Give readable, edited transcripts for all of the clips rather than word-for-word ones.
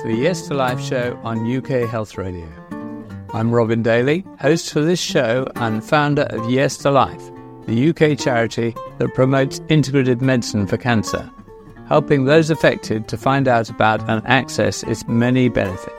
to the Yes to Life show on UK Health Radio. I'm Robin Daly, host for this show and founder of Yes to Life, the UK charity that promotes integrative medicine for cancer, helping those affected to find out about and access its many benefits.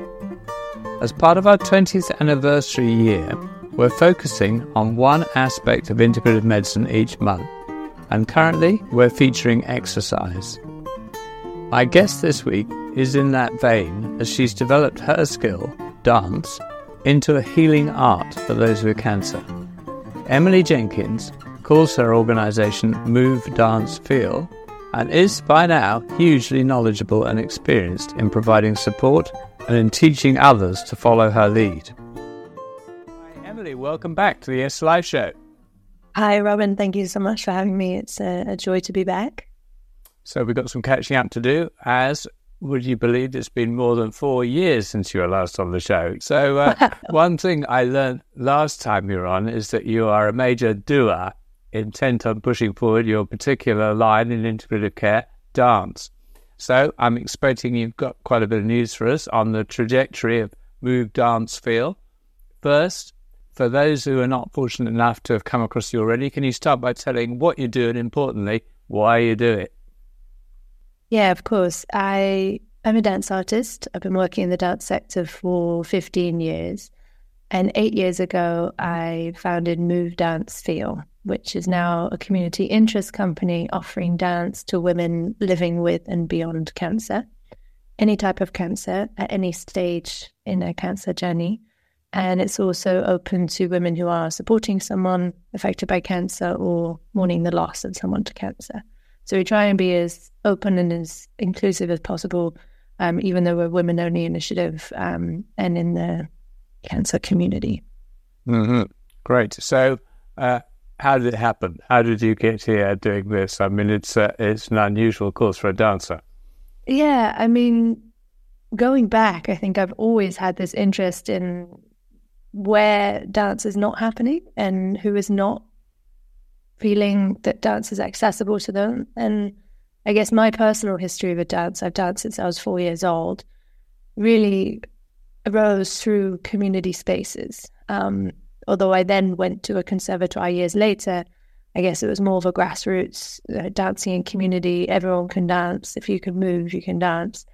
As part of our 20th anniversary year, we're focusing on one aspect of integrative medicine each month, and currently we're featuring exercise. My guest this week is in that vein as she's developed her skill, dance, into a healing art for those with cancer. Emily Jenkins calls her organisation Move Dance Feel and is by now hugely knowledgeable and experienced in providing support and in teaching others to follow her lead. Hi Emily, welcome back to the Yes Live show. Hi Robin, thank you so much for having me. It's a joy to be back. So we've got some catching up to do, as would you believe it's been more than 4 years since you were last on the show. So one thing I learned last time you were on is that you are a major doer, intent on pushing forward your particular line in integrative care, dance. So I'm expecting you've got quite a bit of news for us on the trajectory of Move Dance Feel. First, for those who are not fortunate enough to have come across you already, can you start by telling what you do and, importantly, why you do it? Yeah, of course. I'm a dance artist. I've been working in the dance sector for 15 years. And 8 years ago, I founded Move Dance Feel, which is now a community interest company offering dance to women living with and beyond cancer, any type of cancer at any stage in their cancer journey. And it's also open to women who are supporting someone affected by cancer or mourning the loss of someone to cancer. So we try and be as open and as inclusive as possible, even though we're a women-only initiative and in the cancer community. Mm-hmm. Great. So how did it happen? How did you get here doing this? I mean, it's an unusual course for a dancer. Yeah, I mean, going back, I think I've always had this interest in where dance is not happening and who is not feeling that dance is accessible to them. And I guess my personal history with dance, I've danced since I was 4 years old, really arose through community spaces. Although I then went to a conservatoire years later, I guess it was more of a grassroots dancing in community. Everyone can dance. If you can move, you can dance.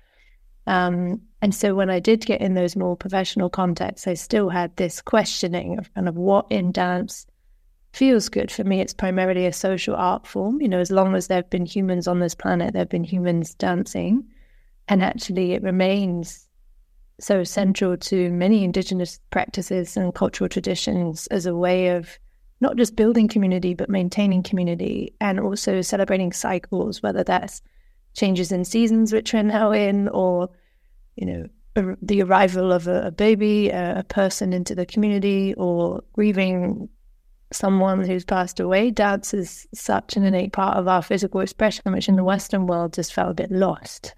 And so when I did get in those more professional contexts, I still had this questioning of kind of what in dance feels good. For me, it's primarily a social art form. You know, as long as there have been humans on this planet, there have been humans dancing. And actually it remains so central to many Indigenous practices and cultural traditions as a way of not just building community, but maintaining community and also celebrating cycles, whether that's changes in seasons, which we're now in, or, you know, the arrival of a baby, a person into the community, or grieving someone who's passed away. Dance is such an innate part of our physical expression, which in the Western world just felt a bit lost.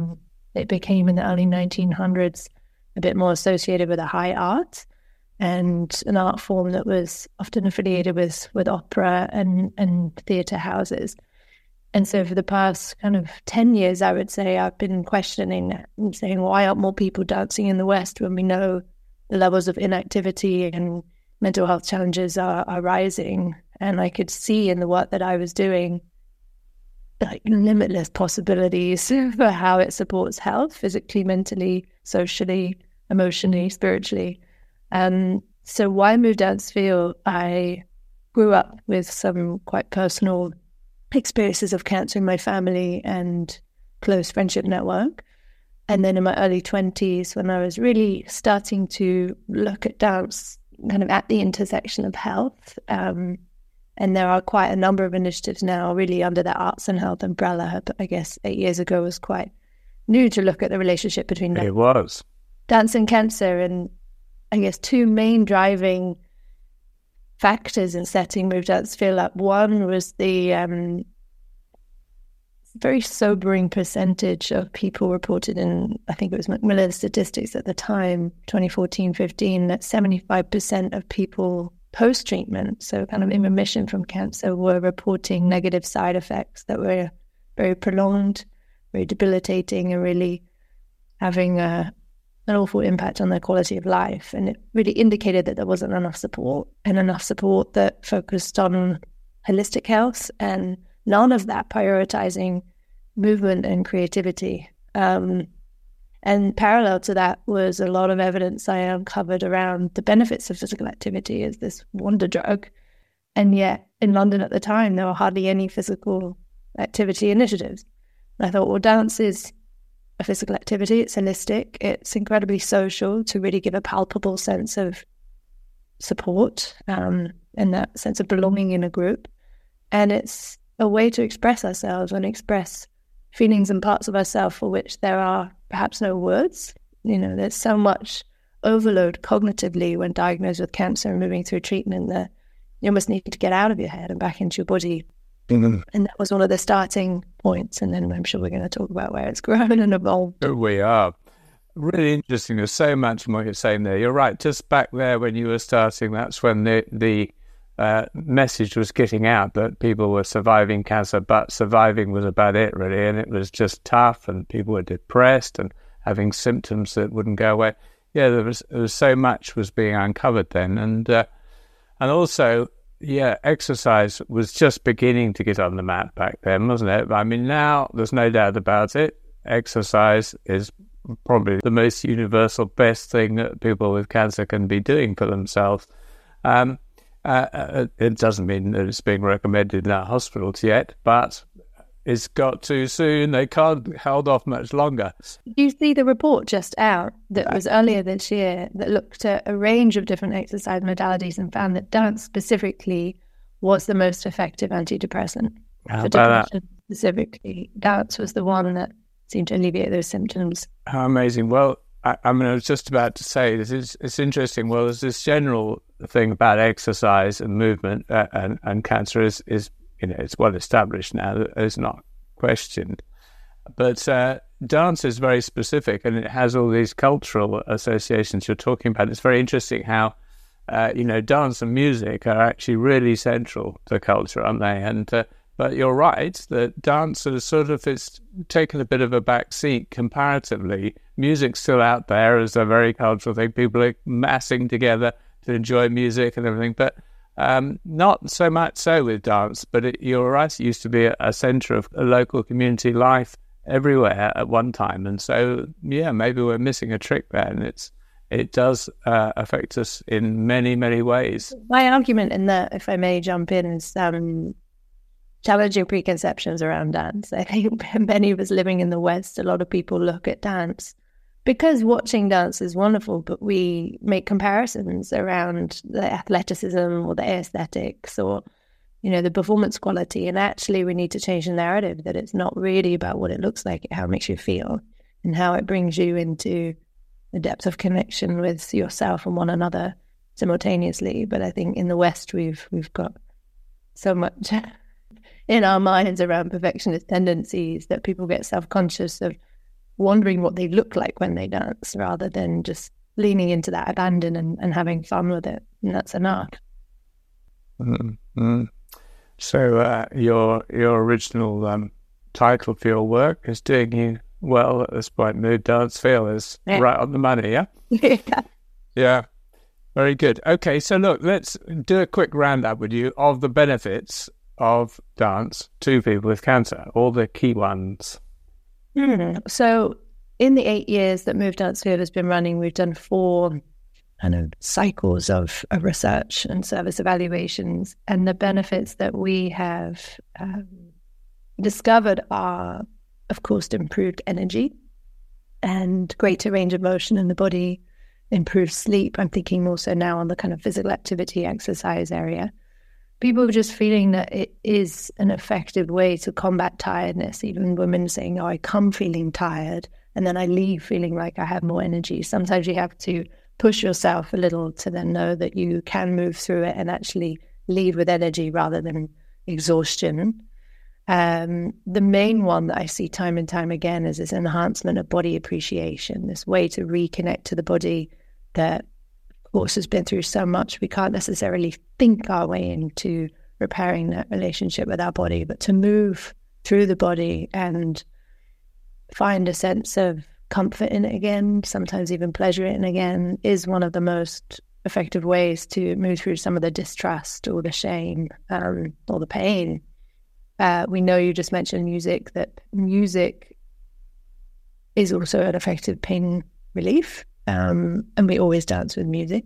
It became in the early 1900s a bit more associated with a high art and an art form that was often affiliated with opera and theatre houses. And so for the past kind of 10 years, I would say, I've been questioning that and saying, why aren't more people dancing in the West when we know the levels of inactivity and mental health challenges are rising? And I could see in the work that I was doing, like, limitless possibilities for how it supports health, physically, mentally, socially, emotionally, spiritually. So why Move Dance Feel? I grew up with some quite personal experiences of cancer in my family and close friendship network. And then in my early 20s, when I was really starting to look at dance kind of at the intersection of health, and there are quite a number of initiatives now really under the arts and health umbrella, but I guess 8 years ago was quite new to look at the relationship between dance and cancer. And I guess two main driving factors in setting Move Dance Feel up. One was the very sobering percentage of people reported in, I think it was Macmillan statistics at the time, 2014-15, that 75% of people post-treatment, so kind of in remission from cancer, were reporting negative side effects that were very prolonged, very debilitating, and really having an awful impact on their quality of life. And it really indicated that there wasn't enough support that focused on holistic health, and none of that prioritizing movement and creativity. And parallel to that was a lot of evidence I uncovered around the benefits of physical activity as this wonder drug. And yet in London at the time, there were hardly any physical activity initiatives. And I thought, well, dance is a physical activity. It's holistic. It's incredibly social to really give a palpable sense of support and that sense of belonging in a group. And it's a way to express ourselves and express feelings and parts of ourselves for which there are perhaps no words. There's so much overload cognitively when diagnosed with cancer and moving through treatment that you almost need to get out of your head and back into your body. Mm-hmm. And that was one of the starting points. And then I'm sure we're going to talk about where it's grown and evolved. We are. Really interesting. There's so much more you're saying there. You're right. Just back there when you were starting, that's when the message was getting out that people were surviving cancer, but surviving was about it, really. And it was just tough, and people were depressed and having symptoms that wouldn't go away. Yeah, there was so much was being uncovered then. And also, exercise was just beginning to get on the map back then, wasn't it? I mean, now there's no doubt about it. Exercise is probably the most universal, best thing that people with cancer can be doing for themselves. It doesn't mean that it's being recommended in our hospitals yet, but it's got to soon. They can't hold off much longer. Did you see the report just out that was earlier this year that looked at a range of different exercise modalities and found that dance specifically was the most effective antidepressant? How about that? Specifically, dance was the one that seemed to alleviate those symptoms. How amazing. Well, I was just about to say, it's interesting. Well, there's this general thing about exercise and movement, and cancer is it's well established now. It's not questioned. But dance is very specific, and it has all these cultural associations you're talking about. It's very interesting how, dance and music are actually really central to culture, aren't they? And but you're right that dance is it's taken a bit of a back seat comparatively. Music's still out there as a very cultural thing. People are massing together to enjoy music and everything, but not so much so with dance. But you're right, it used to be a centre of a local community life everywhere at one time. And so, maybe we're missing a trick there, and it does affect us in many, many ways. My argument in that, if I may jump in, is challenging preconceptions around dance. I think many of us living in the West, a lot of people look at dance because watching dance is wonderful, but we make comparisons around the athleticism or the aesthetics or, the performance quality. And actually we need to change the narrative that it's not really about what it looks like, how it makes you feel and how it brings you into the depth of connection with yourself and one another simultaneously. But I think in the West, we've got so much in our minds around perfectionist tendencies that people get self-conscious of wondering what they look like when they dance rather than just leaning into that abandon and having fun with it. And that's enough. Mm-hmm. So your original title for your work is doing you well at this point. Mood, Dance, Feel is right on the money, yeah? Yeah. Very good. Okay, so look, let's do a quick roundup with you of the benefits of dance to people with cancer, all the key ones. So in the 8 years that Mood, Dance, Feel has been running, we've done 4 cycles of research and service evaluations, and the benefits that we have discovered are, of course, improved energy and greater range of motion in the body, improved sleep. I'm thinking more so now on the kind of physical activity exercise area. People are just feeling that it is an effective way to combat tiredness. Even women saying, I come feeling tired and then I leave feeling like I have more energy. Sometimes you have to push yourself a little to then know that you can move through it and actually leave with energy rather than exhaustion. The main one that I see time and time again is this enhancement of body appreciation, this way to reconnect to the body that, of course, has been through so much. We can't necessarily think our way into repairing that relationship with our body, but to move through the body and find a sense of comfort in it again, sometimes even pleasure in it again, is one of the most effective ways to move through some of the distrust or the shame or the pain. We know, you just mentioned music, that music is also an effective pain relief, and we always dance with music.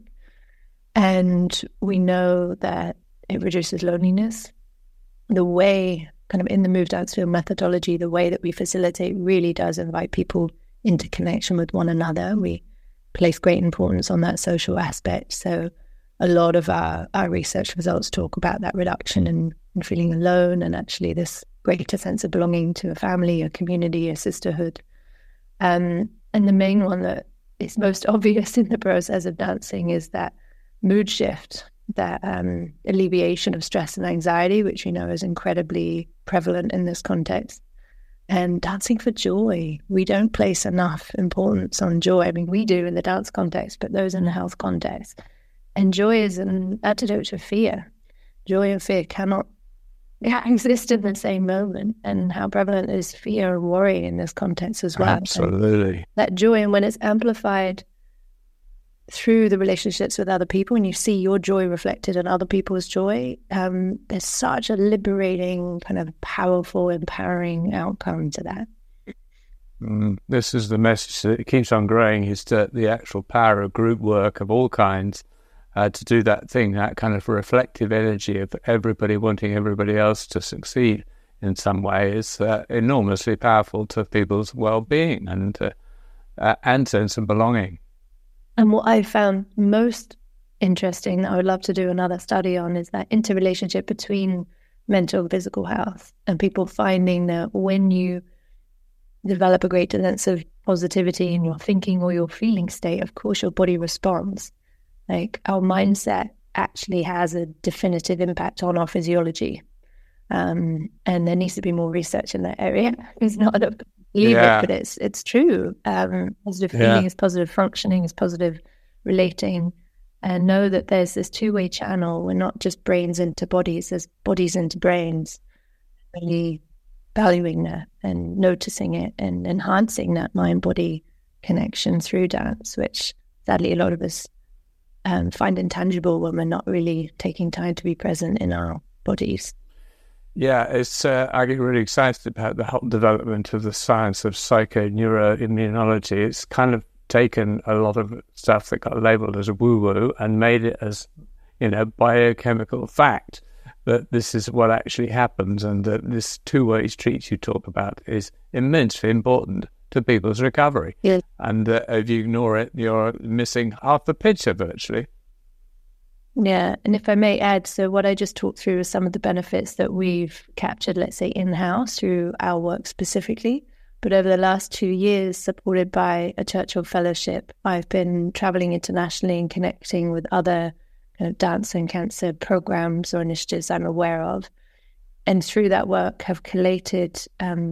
And we know that it reduces loneliness. The way, kind of in the Move Dance Feel methodology, the way that we facilitate really does invite people into connection with one another. We place great importance on that social aspect. So a lot of our research results talk about that reduction in feeling alone, and actually this greater sense of belonging to a family, a community, a sisterhood. And the main one that is most obvious in the process of dancing is that mood shift, that alleviation of stress and anxiety, which we know is incredibly prevalent in this context. And dancing for joy. We don't place enough importance on joy. I mean, we do in the dance context, but those in the health context. And joy is an antidote to fear. Joy and fear cannot exist in the same moment. And how prevalent is fear and worry in this context as well. Absolutely. And that joy, and when it's amplified through the relationships with other people, and you see your joy reflected in other people's joy, there's such a liberating, kind of powerful, empowering outcome to that. This is the message that keeps on growing, is that the actual power of group work of all kinds to do that thing, that kind of reflective energy of everybody wanting everybody else to succeed in some way, is enormously powerful to people's well-being and sense of belonging. And what I found most interesting, that I would love to do another study on, is that interrelationship between mental and physical health, and people finding that when you develop a greater sense of positivity in your thinking or your feeling state, of course your body responds. Like, our mindset actually has a definitive impact on our physiology. And there needs to be more research in that area. It's not a believe it, but it's true. Positive feeling is positive functioning, is positive relating, and know that there's this two-way channel. We're not just brains into bodies, there's bodies into brains. Really valuing that and noticing it and enhancing that mind-body connection through dance, which sadly a lot of us find intangible when we're not really taking time to be present in our bodies. Yeah, I get really excited about the whole development of the science of psychoneuroimmunology. It's kind of taken a lot of stuff that got labeled as a woo-woo and made it as, biochemical fact that this is what actually happens, and that this two-way street you talk about is immensely important to people's recovery. Yeah. And if you ignore it, you're missing half the picture virtually. Yeah, and if I may add, so what I just talked through is some of the benefits that we've captured, let's say, in-house through our work specifically. But over the last 2 years, supported by a Churchill Fellowship, I've been traveling internationally and connecting with other kind of dance and cancer programs or initiatives I'm aware of. And through that work, have collated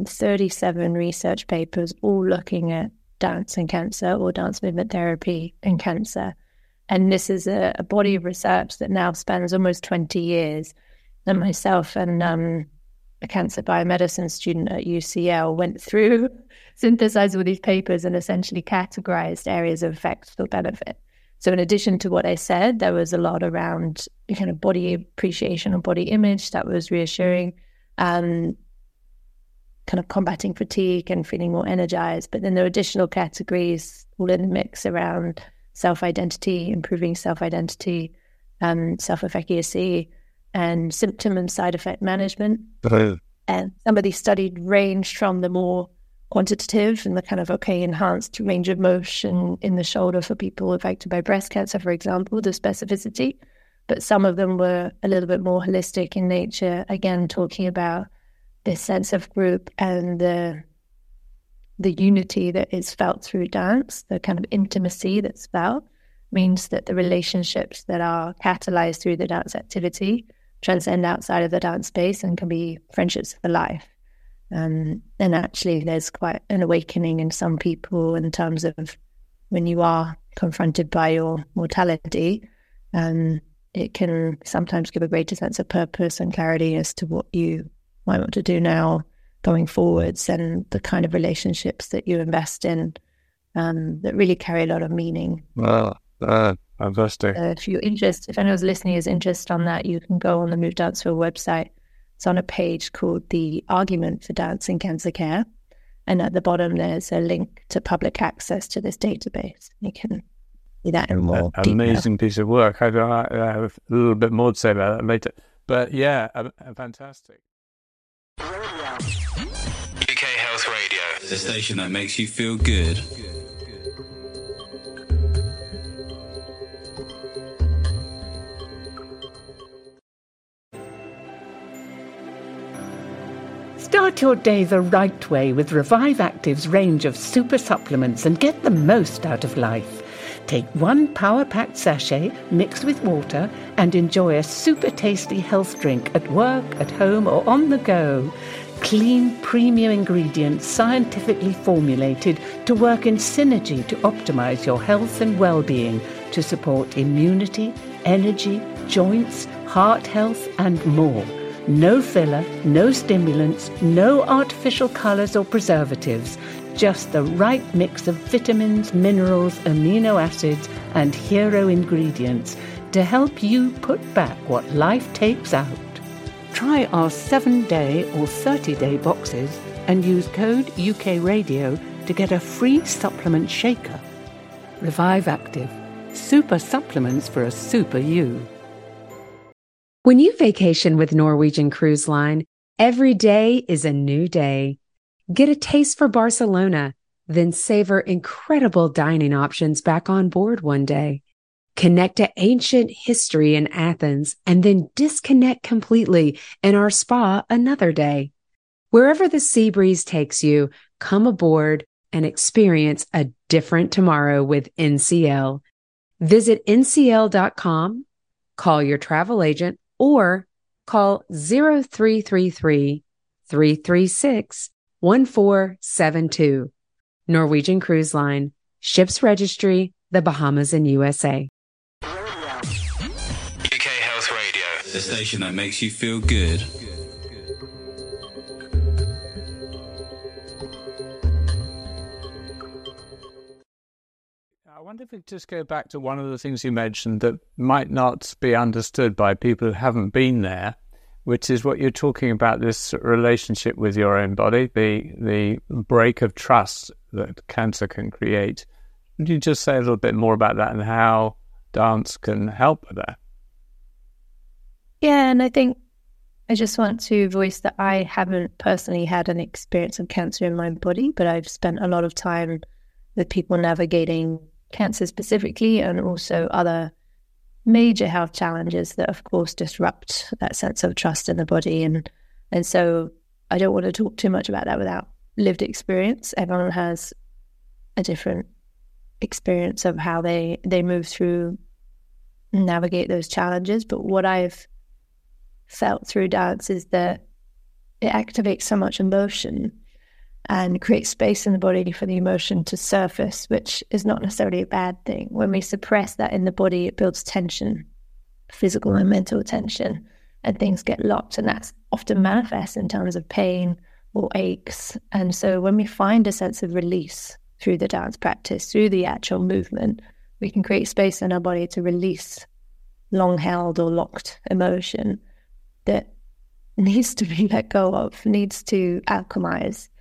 37 research papers, all looking at dance and cancer, or dance movement therapy and cancer. And this is a body of research that now spans almost 20 years. And myself and a cancer biomedicine student at UCL went through, synthesized all these papers and essentially categorized areas of effect or benefit. So in addition to what I said, there was a lot around kind of body appreciation or body image that was reassuring, kind of combating fatigue and feeling more energized. But then there are additional categories all in the mix around self-identity, improving self-identity, self-efficacy, and symptom and side effect management. And some of these studies ranged from the more quantitative and the kind of, enhanced range of motion in the shoulder for people affected by breast cancer, for example, the specificity. But some of them were a little bit more holistic in nature, again, talking about this sense of group and the unity that is felt through dance, the kind of intimacy that's felt, means that the relationships that are catalyzed through the dance activity transcend outside of the dance space and can be friendships for life. And actually there's quite an awakening in some people in terms of when you are confronted by your mortality, it can sometimes give a greater sense of purpose and clarity as to what you might want to do now going forwards, and the kind of relationships that you invest in that really carry a lot of meaning. Fantastic. If anyone's listening is interested on that, you can go on the Move Danceville website. It's on a page called The Argument for Dance in Cancer Care. And at the bottom, there's a link to public access to this database. You can see that in more detail. Amazing piece of work. I have a little bit more to say about that later. But yeah, fantastic. UK Health Radio, the station that makes you feel good. Start your day the right way with Revive Active's range of super supplements and get the most out of life. Take one power-packed sachet mixed with water and enjoy a super tasty health drink at work, at home or on the go. Clean, premium ingredients scientifically formulated to work in synergy to optimize your health and well-being to support immunity, energy, joints, heart health and more. No filler, no stimulants, no artificial colours or preservatives, just the right mix of vitamins, minerals, amino acids and hero ingredients to help you put back what life takes out. Try our 7-day or 30-day boxes and use code UKRadio to get a free supplement shaker. Revive Active. Super supplements for a super you. When you vacation with Norwegian Cruise Line, every day is a new day. Get a taste for Barcelona, then savor incredible dining options back on board one day. Connect to ancient history in Athens and then disconnect completely in our spa another day. Wherever the sea breeze takes you, come aboard and experience a different tomorrow with NCL. Visit ncl.com, call your travel agent, or call 0333-336-1472. Norwegian Cruise Line. Ships registry, the Bahamas and USA. UK Health Radio, the station that makes you feel good. I wonder if we could just go back to one of the things you mentioned that might not be understood by people who haven't been there, which is what you're talking about, this relationship with your own body, the break of trust that cancer can create. Could you just say a little bit more about that and how dance can help with that? Yeah, and I think I just want to voice that I haven't personally had an experience of cancer in my body, but I've spent a lot of time with people navigating cancer specifically and also other major health challenges that, of course, disrupt that sense of trust in the body. And so I don't want to talk too much about that without lived experience. Everyone has a different experience of how they move through and navigate those challenges. But what I've felt through dance is that it activates so much emotion and creates space in the body for the emotion to surface, which is not necessarily a bad thing. When we suppress that in the body, it builds tension, physical and mental tension, and things get locked. And that's often manifests in terms of pain or aches. And so when we find a sense of release through the dance practice, through the actual movement, we can create space in our body to release long-held or locked emotion that needs to be let go of, needs to alchemize.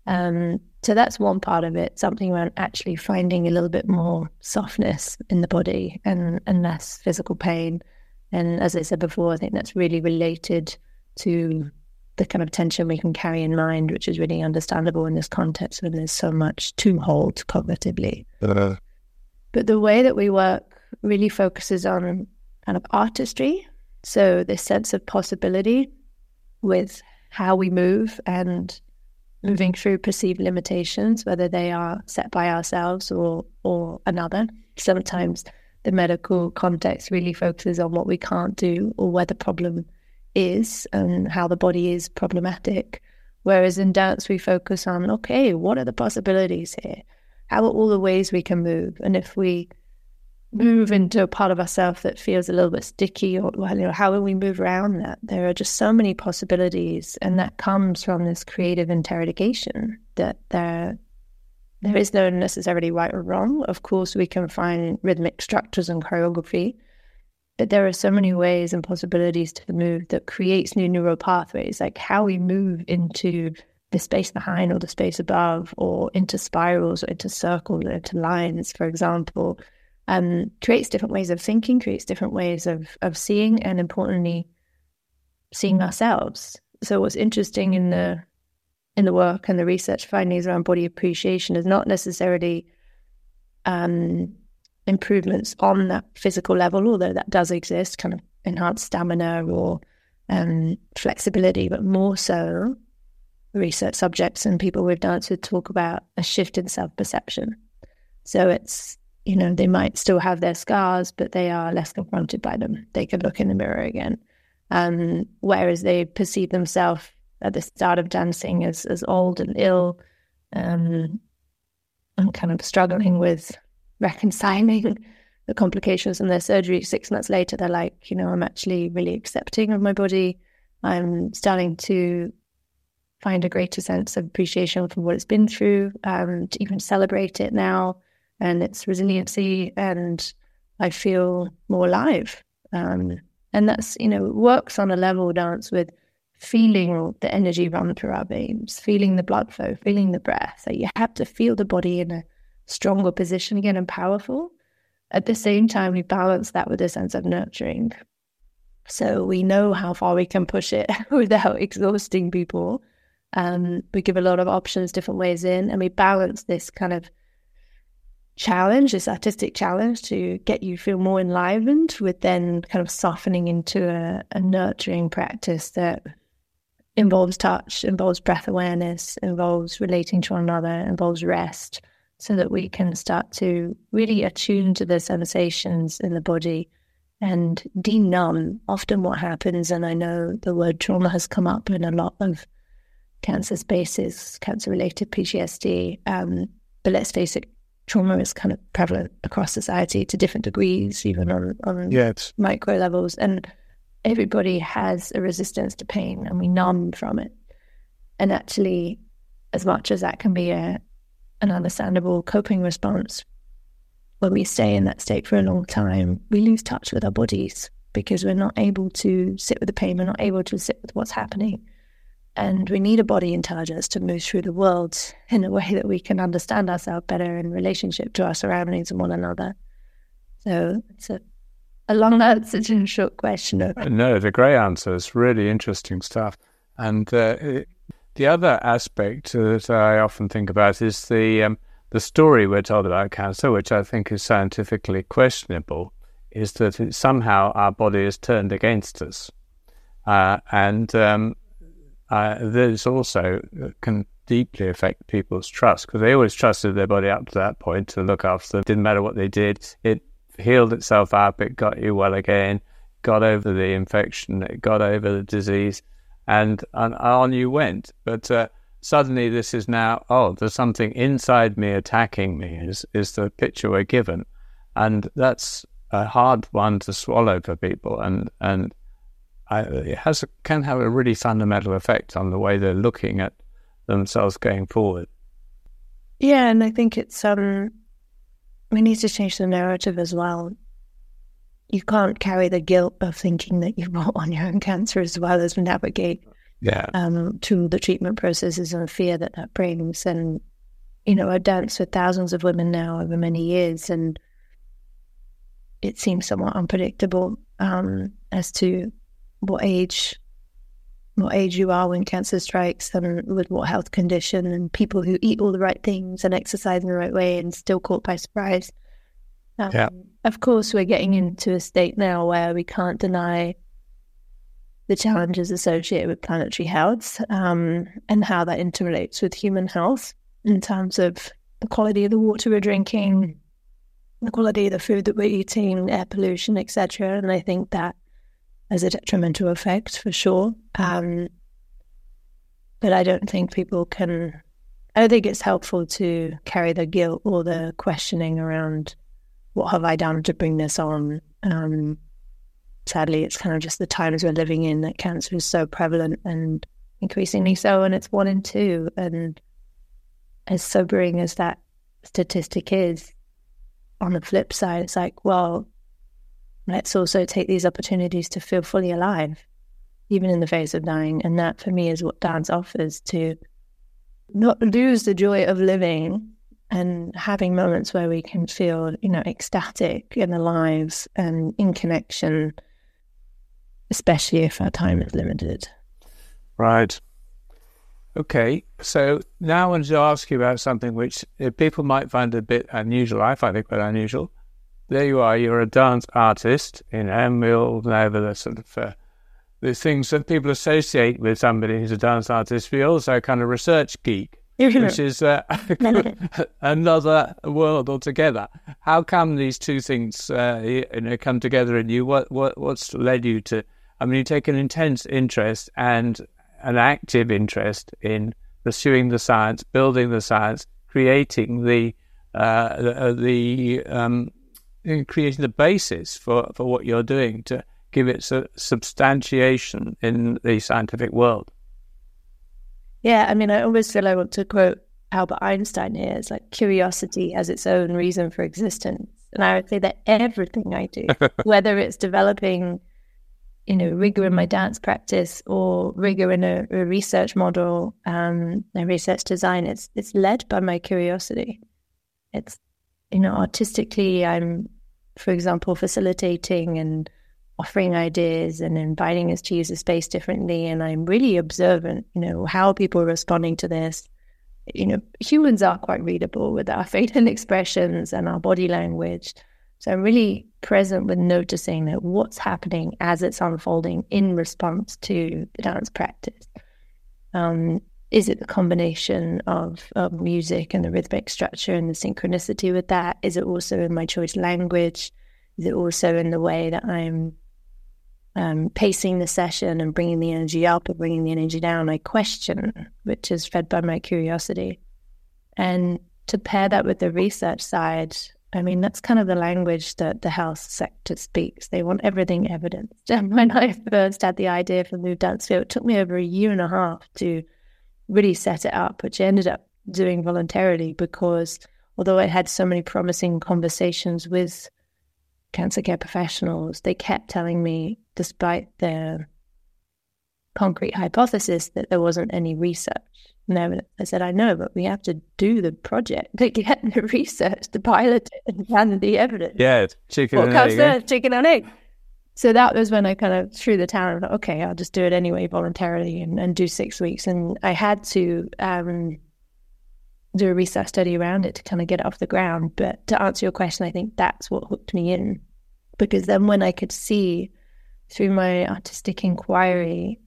So that's one part of it, something around actually finding a little bit more softness in the body and less physical pain. And as I said before, I think that's really related to the kind of tension we can carry in mind, which is really understandable in this context when there's so much to hold cognitively. But the way that we work really focuses on kind of artistry. So this sense of possibility with how we move and moving through perceived limitations, whether they are set by ourselves or another. Sometimes the medical context really focuses on what we can't do or where the problem is and how the body is problematic. Whereas in dance, we focus on, okay, what are the possibilities here? How are all the ways we can move? And if we move into a part of ourselves that feels a little bit sticky, or how will we move around that? There are just so many possibilities, and that comes from this creative interrogation that there there is no necessarily right or wrong. Of course, we can find rhythmic structures and choreography, but there are so many ways and possibilities to move that creates new neural pathways, like how we move into the space behind or the space above, or into spirals or into circles or into lines, for example, creates different ways of thinking, creates different ways of seeing, and importantly, seeing ourselves. So what's interesting in the work and the research findings around body appreciation is not necessarily improvements on that physical level, although that does exist, kind of enhanced stamina or flexibility, but more so research subjects and people we've danced with talk about a shift in self-perception. So it's, they might still have their scars, but they are less confronted by them. They can look in the mirror again. Whereas they perceive themselves at the start of dancing as old and ill, and kind of struggling with reconciling the complications from their surgery. 6 months later, they're like, I'm actually really accepting of my body. I'm starting to find a greater sense of appreciation for what it's been through, to even celebrate it now and its resiliency, and I feel more alive. And that's, works on a level, dance, with feeling the energy run through our veins, feeling the blood flow, feeling the breath. So you have to feel the body in a stronger position again and powerful. At the same time, we balance that with a sense of nurturing. So we know how far we can push it without exhausting people. We give a lot of options, different ways in, and we balance this kind of challenge, this artistic challenge to get you feel more enlivened, with then kind of softening into a nurturing practice that involves touch, involves breath awareness, involves relating to one another, involves rest, so that we can start to really attune to the sensations in the body and denumb. Often what happens, and I know the word trauma has come up in a lot of cancer spaces, cancer-related PTSD, but let's face it, trauma is kind of prevalent across society to different degrees, even on micro levels, and everybody has a resistance to pain, and we numb from it. And actually, as much as that can be an understandable coping response, when we stay in that state for a long time, we lose touch with our bodies because we're not able to sit with the pain, we're not able to sit with what's happening. And we need a body intelligence to move through the world in a way that we can understand ourselves better in relationship to our surroundings and one another. So it's a long answer to a short question. No, the great answer is really interesting stuff. And the other aspect that I often think about is the story we're told about cancer, which I think is scientifically questionable, is that somehow our body is turned against us. This also can deeply affect people's trust, because they always trusted their body up to that point to look after them. Didn't matter what they did. It healed itself up. It got you well again, got over the infection, it got over the disease, and on you went. But suddenly this is now, there's something inside me attacking me, is the picture we're given. And that's a hard one to swallow for people. And it can have a really fundamental effect on the way they're looking at themselves going forward. Yeah, and I think it's we need to change the narrative as well. You can't carry the guilt of thinking that you brought on your own cancer, as well as navigate to the treatment processes and the fear that brings. And I've danced with thousands of women now over many years, and it seems somewhat unpredictable as to what age you are when cancer strikes, and with what health condition, and people who eat all the right things and exercise in the right way and still caught by surprise. Of course, we're getting into a state now where we can't deny the challenges associated with planetary health, and how that interrelates with human health in terms of the quality of the water we're drinking, the quality of the food that we're eating, air pollution, etc. And I think that has a detrimental effect for sure. But I don't think I don't think it's helpful to carry the guilt or the questioning around what have I done to bring this on. Sadly, it's kind of just the times we're living in that cancer is so prevalent and increasingly so, and it's 1 in 2. And as sobering as that statistic is, on the flip side, it's like, well, let's also take these opportunities to feel fully alive, even in the face of dying. And that, for me, is what dance offers, to not lose the joy of living and having moments where we can feel, ecstatic and alive and in connection, especially if our time is limited. Right. Okay. So now I wanted to ask you about something which people might find a bit unusual. I find it quite unusual. There you are. You're a dance artist, and we all know that sort of the things that people associate with somebody who's a dance artist. But you're also a kind of research geek, which is another world altogether. How come these two things come together in you? What's led you to? I mean, you take an intense interest and an active interest in pursuing the science, building the science, creating creating the basis for what you're doing to give it substantiation in the scientific world. Yeah, I mean, I always feel I want to quote Albert Einstein here. It's like curiosity has its own reason for existence. And I would say that everything I do, whether it's developing, rigor in my dance practice or rigor in a research model, a research design, it's led by my curiosity. It's, artistically, I'm, for example, facilitating and offering ideas and inviting us to use the space differently. And I'm really observant, how people are responding to this. Humans are quite readable with our facial expressions and our body language. So I'm really present with noticing that what's happening as it's unfolding in response to the dance practice. Is it the combination of music and the rhythmic structure and the synchronicity with that? Is it also in my choice language? Is it also in the way that I'm pacing the session and bringing the energy up or bringing the energy down? I question, which is fed by my curiosity. And to pair that with the research side, I mean, that's kind of the language that the health sector speaks. They want everything evidenced. And when I first had the idea for Move Dance Feel, it took me over 1.5 years to really set it up, which I ended up doing voluntarily, because although I had so many promising conversations with cancer care professionals, they kept telling me, despite their concrete hypothesis, that there wasn't any research and evidence. I said, I know, but we have to do the project to get the research, to pilot it and gather the evidence. Yeah, chicken what and comes egg. first, chicken and egg. So that was when I kind of threw the towel and thought, okay, I'll just do it anyway voluntarily and do 6 weeks. And I had to do a research study around it to kind of get it off the ground. But to answer your question, I think that's what hooked me in. Because then when I could see through my artistic inquiry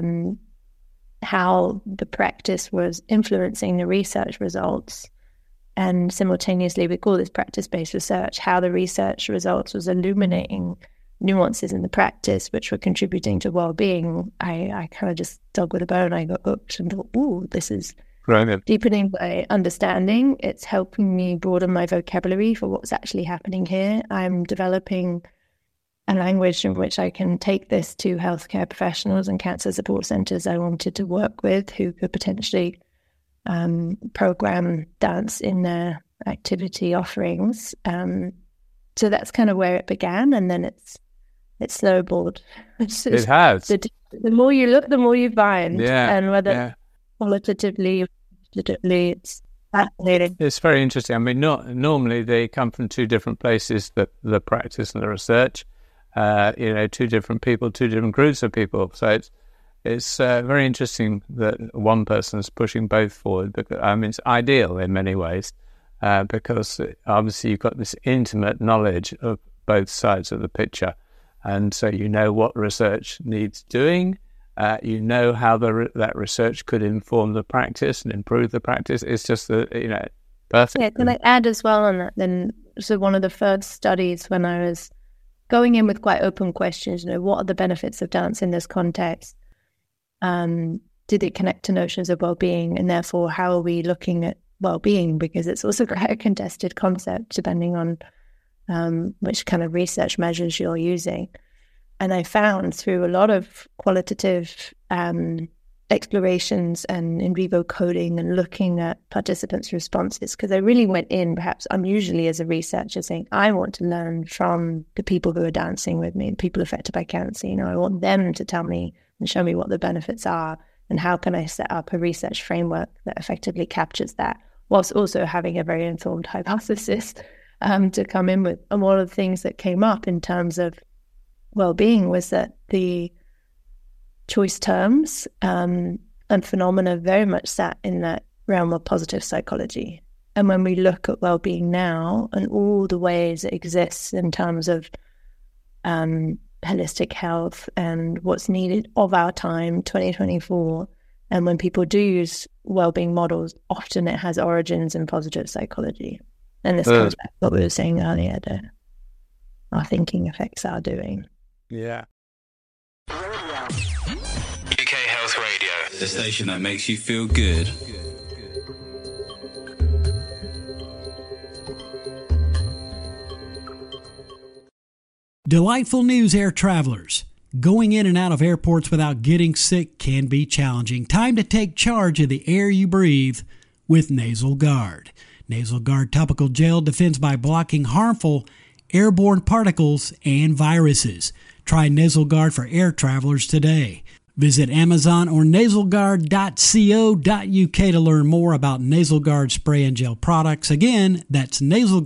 how the practice was influencing the research results, and simultaneously with all this practice-based research, how the research results was illuminating nuances in the practice which were contributing to well-being, I kind of just dug with a bone. I got hooked and thought, ooh, this is deepening my understanding. It's helping me broaden my vocabulary for what's actually happening here. I'm developing a language in which I can take this to healthcare professionals and cancer support centres I wanted to work with, who could potentially program dance in their activity offerings. So that's kind of where it began, and then it's snowballed. It has. The more you look, the more you find. Yeah. And whether qualitatively or quantitatively, it's fascinating. It's very interesting. I mean, normally they come from two different places, the practice and the research. Two different people, two different groups of people. So it's very interesting that one person is pushing both forward. Because, I mean, it's ideal in many ways because obviously you've got this intimate knowledge of both sides of the picture. And so you know what research needs doing. You know how that research could inform the practice and improve the practice. It's just, perfect. Yeah, can I add as well on that then? So one of the first studies when I was going in with quite open questions, what are the benefits of dance in this context? Did it connect to notions of well-being? And therefore, how are we looking at well-being? Because it's also quite a contested concept depending on which kind of research measures you're using. And I found through a lot of qualitative explorations and in vivo coding and looking at participants' responses, because I really went in, perhaps unusually as a researcher, saying, I want to learn from the people who are dancing with me, the people affected by cancer. I want them to tell me and show me what the benefits are, and how can I set up a research framework that effectively captures that, whilst also having a very informed hypothesis to come in with. And one of the things that came up in terms of well-being was that the choice terms and phenomena very much sat in that realm of positive psychology. And when we look at well-being now and all the ways it exists in terms of holistic health and what's needed of our time, 2024, and when people do use well-being models, often it has origins in positive psychology. And this comes back to what we were saying earlier, that our thinking affects our doing. Yeah. UK Health Radio, the station that makes you feel good. Delightful news, air travelers. Going in and out of airports without getting sick can be challenging. Time to take charge of the air you breathe with Nasal Guard. Nasal Guard topical gel defends by blocking harmful airborne particles and viruses. Try Nasal Guard for air travelers today. Visit Amazon or nasalguard.co.uk to learn more about Nasal Guard spray and gel products. Again, that's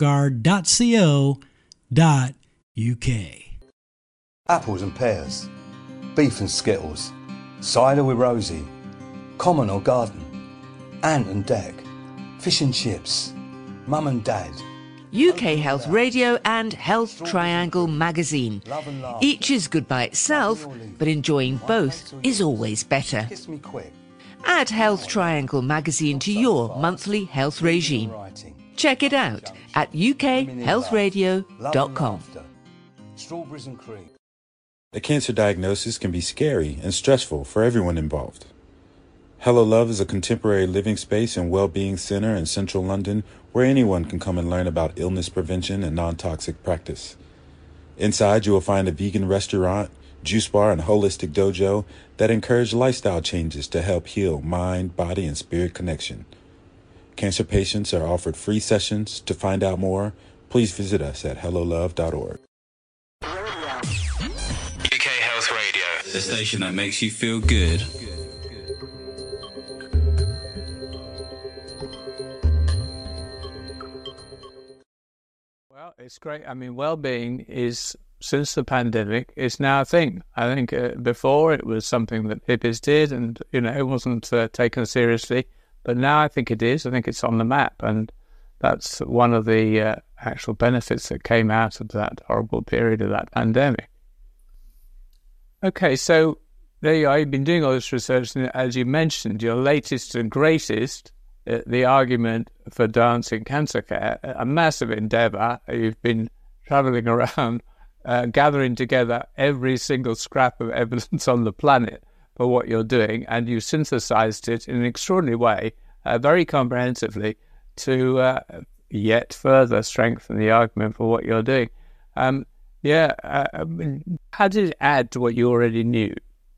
nasalguard.co.uk. Apples and pears, beef and skittles, cider with Rosie, common or garden, ant and deck, fish and chips, mum and dad. UK Health Radio and Health Triangle magazine. Each is good by itself, but enjoying both is always better. Kiss me quick. Add Health Triangle magazine to your monthly health regime. Check it out at ukhealthradio.com. Strawberries and cream. A cancer diagnosis can be scary and stressful for everyone involved. Hello Love is a contemporary living space and well-being center in central London where anyone can come and learn about illness prevention and non-toxic practice. Inside, you will find a vegan restaurant, juice bar, and holistic dojo that encourage lifestyle changes to help heal mind, body, and spirit connection. Cancer patients are offered free sessions. To find out more, please visit us at hellolove.org. UK Health Radio, the station that makes you feel good. Well, it's great. I mean, well-being is, since the pandemic, is now a thing. I think before it was something that hippies did and, it wasn't taken seriously. But now I think it is. I think it's on the map. And that's one of the actual benefits that came out of that horrible period of that pandemic. Okay, so there you are. You've been doing all this research. And as you mentioned, your latest and greatest, the argument for dance in cancer care, a massive endeavour. You've been travelling around, gathering together every single scrap of evidence on the planet for what you're doing, and you synthesised it in an extraordinary way, very comprehensively, to yet further strengthen the argument for what you're doing. How did it add to what you already knew?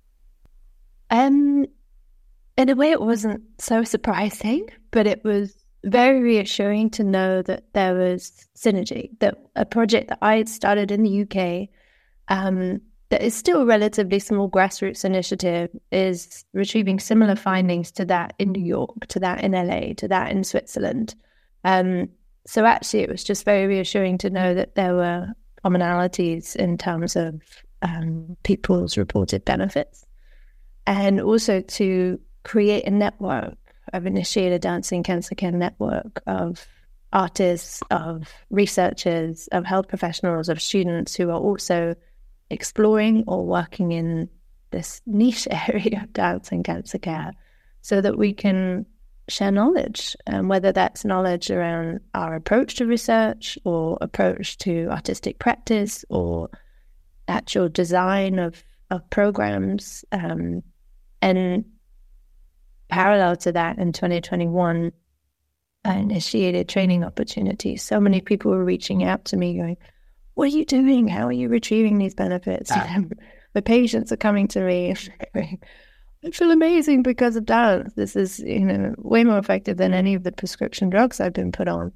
In a way, it wasn't so surprising, but it was very reassuring to know that there was synergy, that a project that I had started in the UK, that is still a relatively small grassroots initiative, is retrieving similar findings to that in New York, to that in LA, to that in Switzerland. So actually, it was just very reassuring to know that there were commonalities in terms of people's reported benefits, and also to create a network. I've initiated a dancing cancer care network of artists, of researchers, of health professionals, of students who are also exploring or working in this niche area of dance and cancer care, so that we can share knowledge, and whether that's knowledge around our approach to research or approach to artistic practice or actual design of programs. And parallel to that, in 2021, I initiated training opportunities. So many people were reaching out to me going, what are you doing? How are you retrieving these benefits? The patients are coming to me. I feel amazing because of dance. This is, way more effective than any of the prescription drugs I've been put on.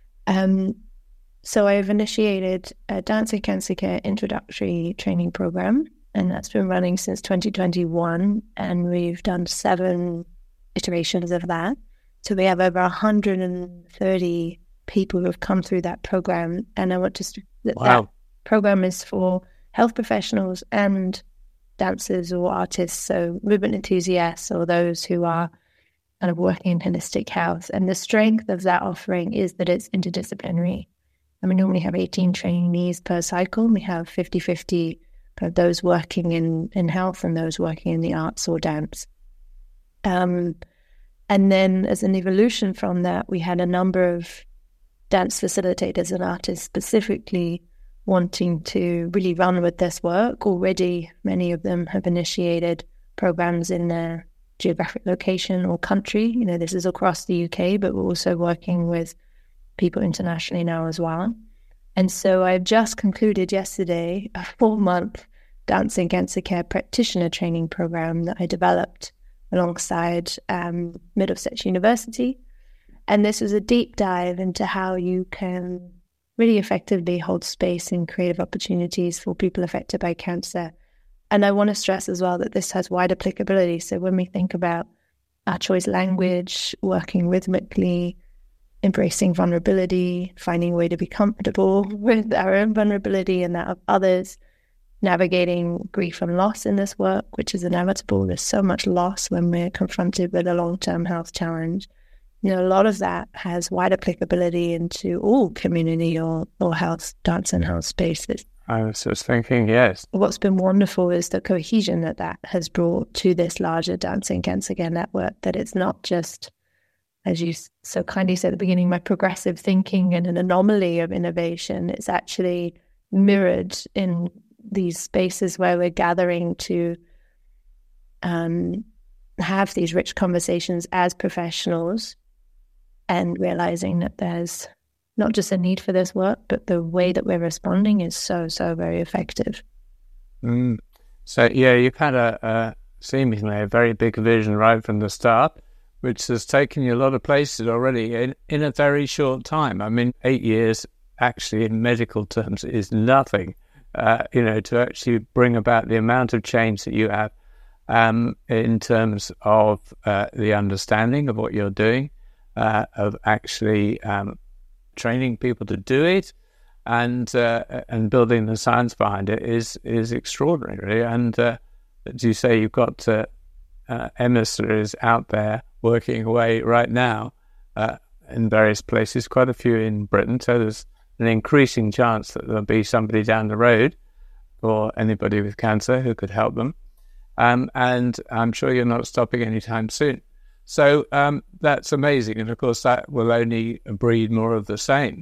So I've initiated a Dance in Cancer Care introductory training program, and that's been running since 2021, and we've done 7 iterations of that. So we have over 130 people who have come through that program, and I want to stress that that program is for health professionals and dancers or artists, so movement enthusiasts or those who are kind of working in holistic health. And the strength of that offering is that it's interdisciplinary. And we normally have 18 trainees per cycle. We have 50-50 kind of those working in health and those working in the arts or dance. And then as an evolution from that, we had a number of dance facilitators and artists specifically wanting to really run with this work. Already, many of them have initiated programs in their geographic location or country. This is across the UK, but we're also working with people internationally now as well. And so I've just concluded yesterday a 4-month Dance in Cancer Care practitioner training program that I developed alongside Middlesex University. And this was a deep dive into how you can really effectively hold space in creative opportunities for people affected by cancer. And I want to stress as well that this has wide applicability. So when we think about our choice language, working rhythmically, embracing vulnerability, finding a way to be comfortable with our own vulnerability and that of others, navigating grief and loss in this work, which is inevitable. There's so much loss when we're confronted with a long-term health challenge. A lot of that has wide applicability into all community or health, dance and health spaces. I was just thinking, yes. What's been wonderful is the cohesion that has brought to this larger Dance in Cancer Care network, that it's not just, as you so kindly said at the beginning, my progressive thinking and an anomaly of innovation. It's actually mirrored in these spaces where we're gathering to have these rich conversations as professionals, and realizing that there's not just a need for this work, but the way that we're responding is so very effective. So, yeah, you've had seemingly a very big vision right from the start, which has taken you a lot of places already in a very short time. I mean, 8 years actually in medical terms is nothing, to actually bring about the amount of change that you have in terms of the understanding of what you're doing, of actually training people to do it, and building the science behind it is extraordinary, really. And as you say, you've got emissaries out there working away right now in various places, quite a few in Britain. So there's an increasing chance that there'll be somebody down the road for anybody with cancer who could help them. And I'm sure you're not stopping anytime soon. So that's amazing. And of course, that will only breed more of the same.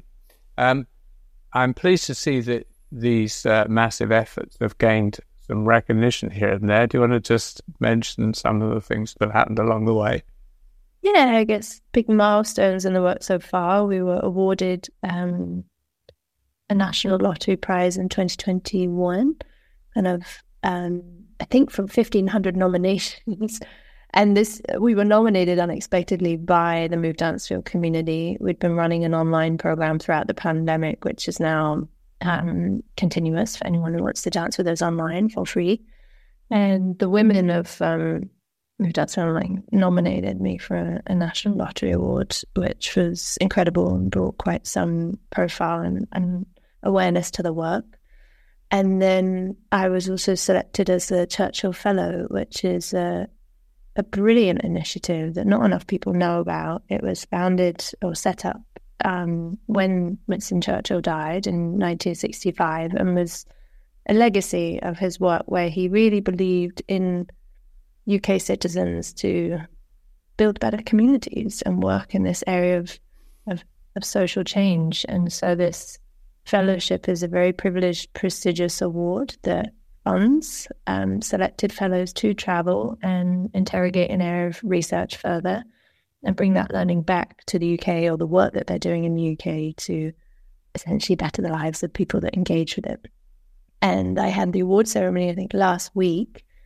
I'm pleased to see that these massive efforts have gained some recognition here and there. Do you want to just mention some of the things that have happened along the way? Yeah, I guess big milestones in the work so far. We were awarded a National Lottery Prize in 2021, kind of, I think from 1,500 nominations. And we were nominated unexpectedly by the Move Dancefield community. We'd been running an online program throughout the pandemic, which is now continuous for anyone who wants to dance with us online for free. And the women of Move Dancefield Online nominated me for a National Lottery Award, which was incredible and brought quite some profile and awareness to the work. And then I was also selected as the Churchill Fellow, which is a brilliant initiative that not enough people know about. It was founded or set up when Winston Churchill died in 1965, and was a legacy of his work where he really believed in UK citizens to build better communities and work in this area of social change. And so this fellowship is a very privileged, prestigious award that funds selected fellows to travel and interrogate an area of research further and bring that learning back to the UK, or the work that they're doing in the UK, to essentially better the lives of people that engage with it. And I had the award ceremony, I think, last week.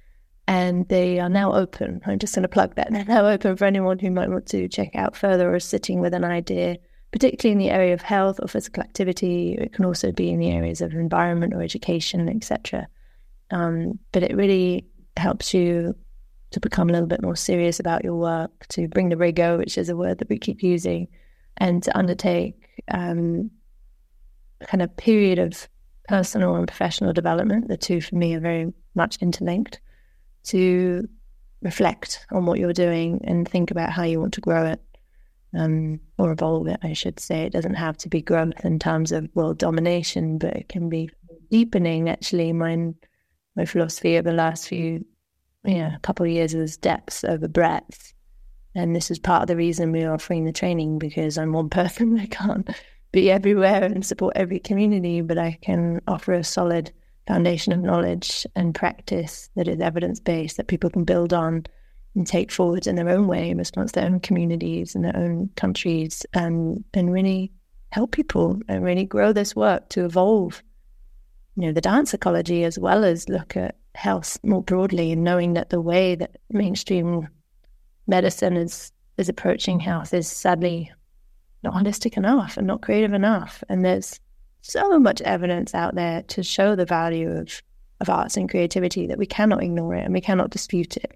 And they are now open. I'm just going to plug that. They're now open for anyone who might want to check out further or is sitting with an idea, particularly in the area of health or physical activity. It can also be in the areas of environment or education, etc. But it really helps you to become a little bit more serious about your work, to bring the rigor, which is a word that we keep using, and to undertake kind of period of personal and professional development. The two for me are very much interlinked, to reflect on what you're doing and think about how you want to grow it, or evolve it, I should say. It doesn't have to be growth in terms of world domination, but it can be deepening. Actually, my philosophy over the last couple of years is depth over breadth. And this is part of the reason we're offering the training, because I'm one person. I can't be everywhere and support every community, but I can offer a solid foundation of knowledge and practice that is evidence-based, that people can build on and take forward in their own way in response to their own communities and their own countries, and really help people and really grow this work to evolve, the dance ecology, as well as look at health more broadly, and knowing that the way that mainstream medicine is approaching health is sadly not holistic enough and not creative enough. And there's so much evidence out there to show the value of arts and creativity that we cannot ignore it and we cannot dispute it.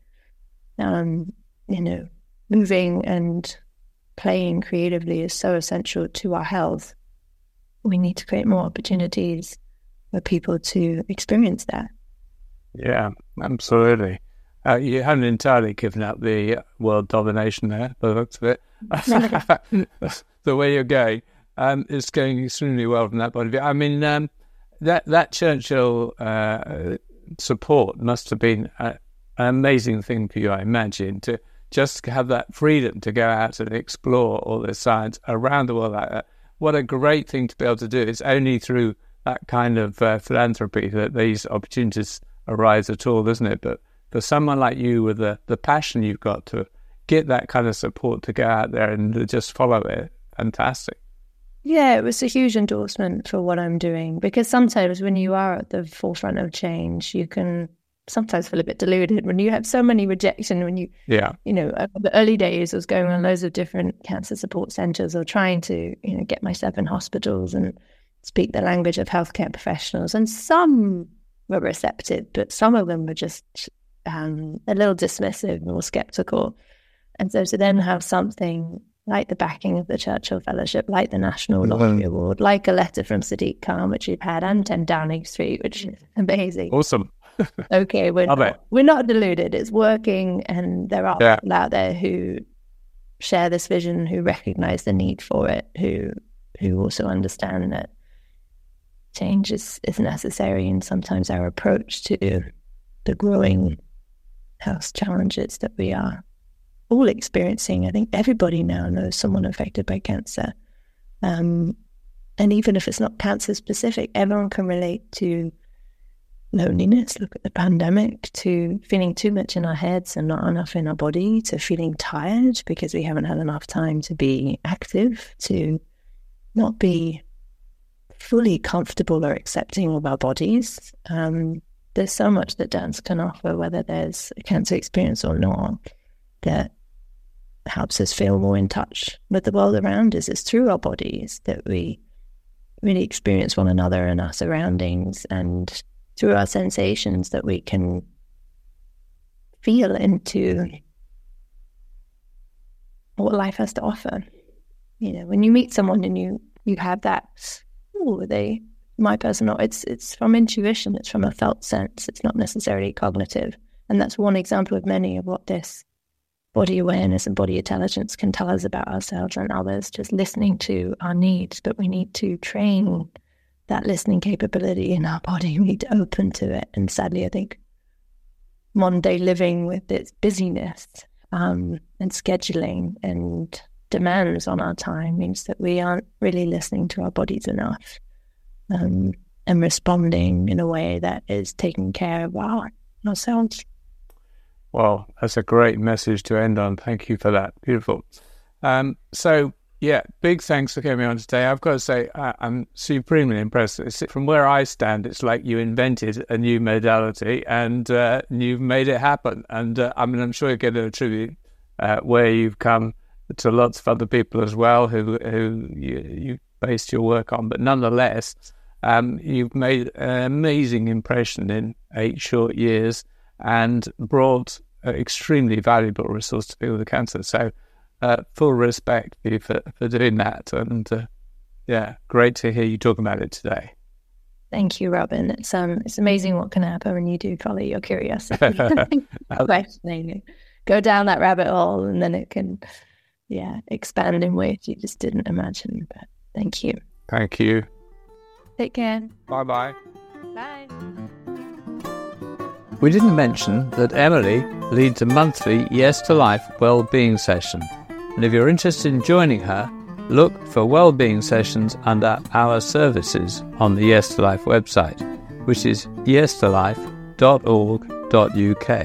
Moving and playing creatively is so essential to our health. We need to create more opportunities for people to experience that. Yeah, absolutely. You haven't entirely given up the world domination there, by the looks of it. The way you're going is going extremely well from that point of view. I mean, that Churchill support must have been an amazing thing for you, I imagine, to just have that freedom to go out and explore all this science around the world like that. What a great thing to be able to do. It's only through that kind of philanthropy that these opportunities arise at all, isn't it? But for someone like you, with the passion you've got to get that kind of support to go out there and just follow it, fantastic. Yeah, it was a huge endorsement for what I'm doing, because sometimes when you are at the forefront of change, you can sometimes feel a bit deluded when you have so many rejection. When the early days I was going on loads of different cancer support centres, or trying to get myself in hospitals and speak the language of healthcare professionals, and some were receptive, but some of them were just a little dismissive or sceptical. And so to then have something like the backing of the Churchill Fellowship, like the National Lottery Award, like a letter from Sadiq Khan, which we've had, and 10 Downing Street, which is amazing. Awesome. Okay, we're not deluded. It's working, and there are people out there who share this vision, who recognise the need for it, who also understand that change is necessary, and sometimes our approach to the growing health challenges that we are all experiencing. I think everybody now knows someone affected by cancer. And even if it's not cancer specific, everyone can relate to loneliness. Look at the pandemic, to feeling too much in our heads and not enough in our body, to feeling tired because we haven't had enough time to be active, to not be fully comfortable or accepting of our bodies. There's so much that dance can offer, whether there's a cancer experience or not, that helps us feel more in touch with the world around us. It's through our bodies that we really experience one another and our surroundings, and through our sensations that we can feel into what life has to offer. When you meet someone and you have that, my personal, it's from intuition, it's from a felt sense, it's not necessarily cognitive. And that's one example of many of what this body awareness and body intelligence can tell us about ourselves and others, just listening to our needs. But we need to train that listening capability in our body. We need to open to it. And sadly, I think modern day living with its busyness and scheduling and demands on our time means that we aren't really listening to our bodies enough, and responding in a way that is taking care of ourselves. Well, that's a great message to end on. Thank you for that. Beautiful. So Yeah, big thanks for coming on today. I've got to say, I'm supremely impressed. From where I stand, it's like you invented a new modality and you've made it happen. And I'm sure you get to attribute where you've come to lots of other people as well who you based your work on. But nonetheless, you've made an amazing impression in 8 short years and brought an extremely valuable resource to people with cancer. So full respect for you for doing that. And great to hear you talk about it today. Thank you, Robin. It's amazing what can happen when you do follow your curiosity. Questioning it. Go down that rabbit hole and then it can expand in ways you just didn't imagine. But thank you. Thank you. Take care. Bye-bye. Bye. We didn't mention that Emily leads a monthly Yes to Life wellbeing session. And if you're interested in joining her, look for wellbeing sessions under our services on the Yes to Life website, which is yestolife.org.uk.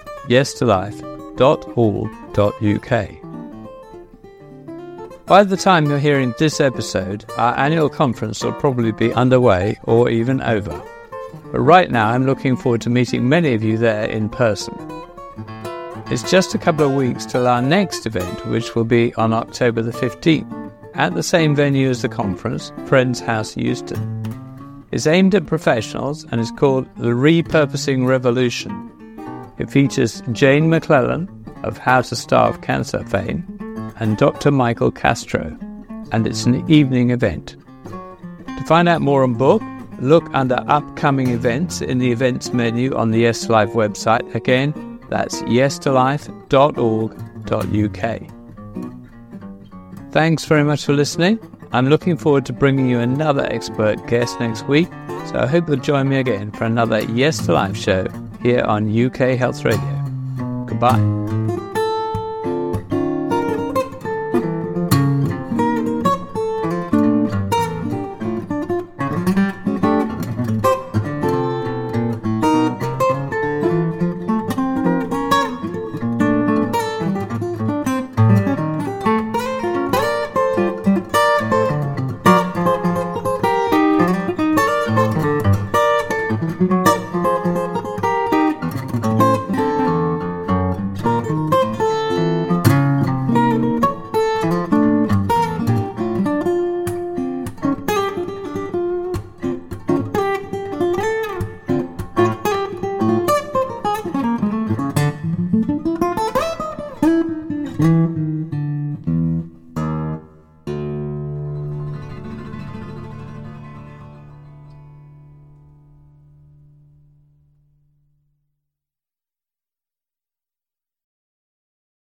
yestolife.org.uk. By the time you're hearing this episode, our annual conference will probably be underway or even over. But right now I'm looking forward to meeting many of you there in person. It's just a couple of weeks till our next event, which will be on October the 15th, at the same venue as the conference, Friends House Euston. It's aimed at professionals and is called The Repurposing Revolution. It features Jane McClellan of How to Starve Cancer fame and Dr. Michael Castro, and it's an evening event. To find out more and book, look under upcoming events in the events menu on the Yes to Life website. Again, that's yestolife.org.uk. Thanks very much for listening. I'm looking forward to bringing you another expert guest next week, so I hope you'll join me again for another Yes to Life show here on UK Health Radio. Goodbye.